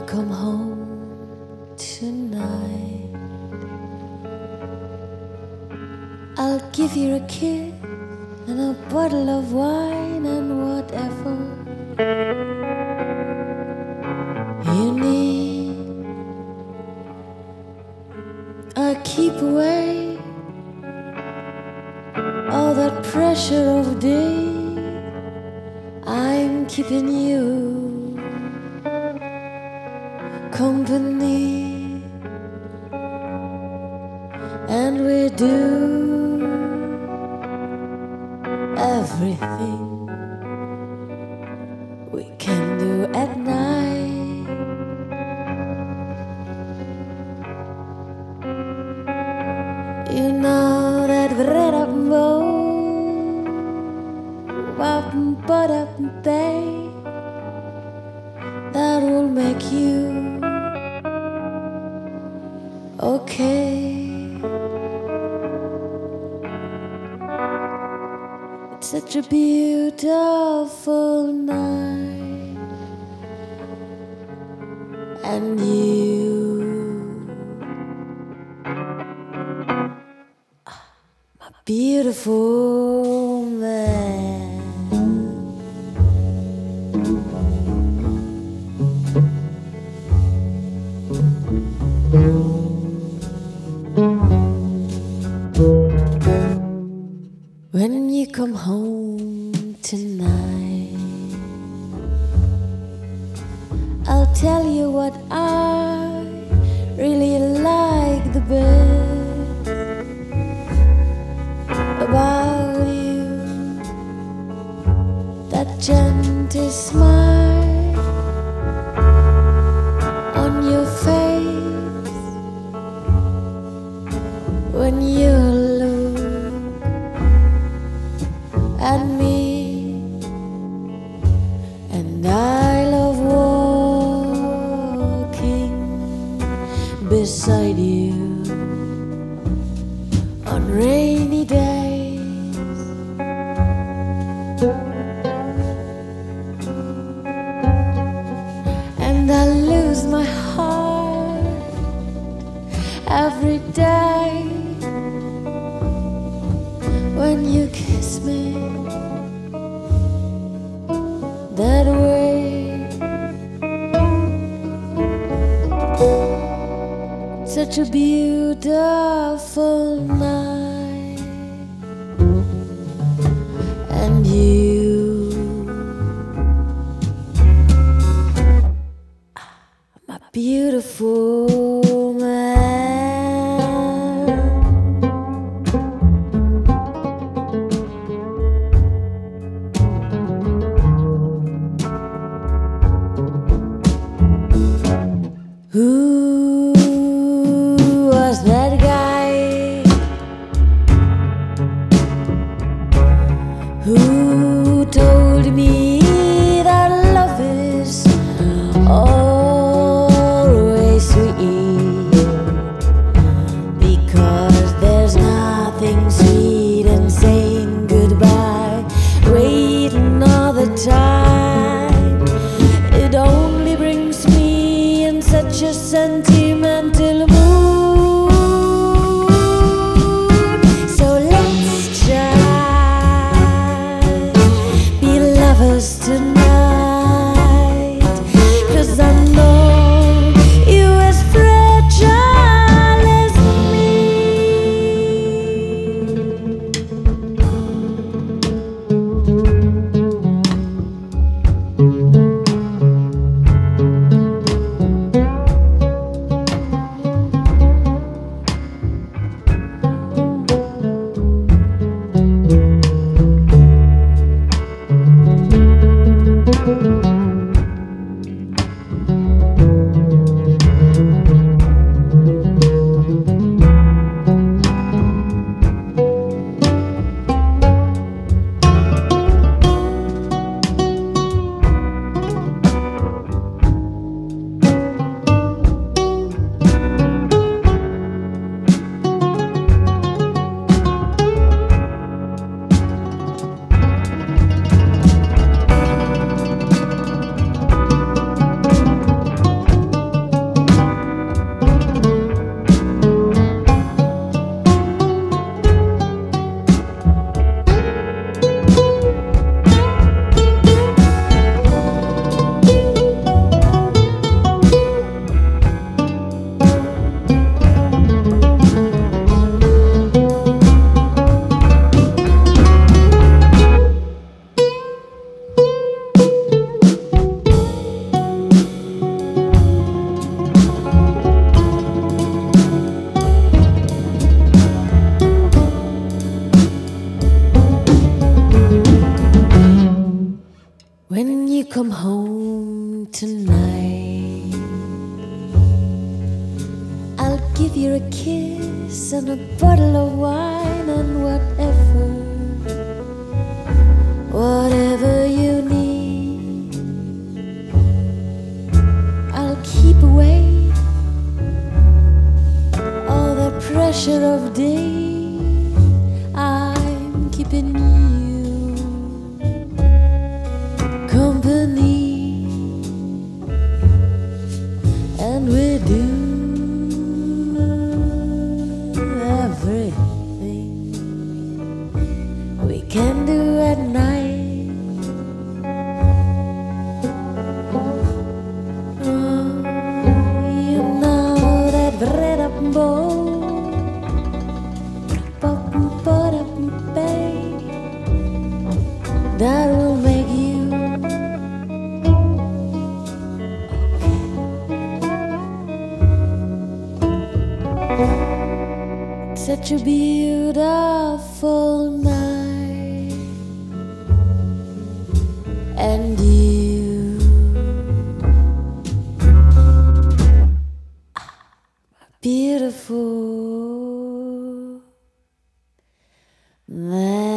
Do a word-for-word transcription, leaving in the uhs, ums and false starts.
come home tonight, I'll give you a kiss and a bottle of wine and whatever you need. I keep away all that pressure of day. I'm keeping you company, and we do everything we can do at night. You know that red up but up bay that will make you okay. It's such a beautiful night, and you, my beautiful man. When you come home tonight, I'll tell you what I really like the best about you. That gentle smile on your face when you look at me, and I love walking beside you on rainy days. And I lose my heart every day when you kiss me that way. Such a beautiful night, and you, my beautiful man. Who was that guy who told me that love is always sweet? Because there's nothing sweet in saying goodbye, waiting all the time. It only brings me in such a sentimental mood. So let's try be lovers tonight, 'cause I know you as fragile as me. When you come home tonight, I'll give you a kiss and a bottle of wine and whatever, whatever you need. I'll keep away all the pressure of day. I'm keeping you company, and we do everything we can do at night. Oh, you know that red up bow, that will make you okay. Such a beautiful night, and you are beautiful.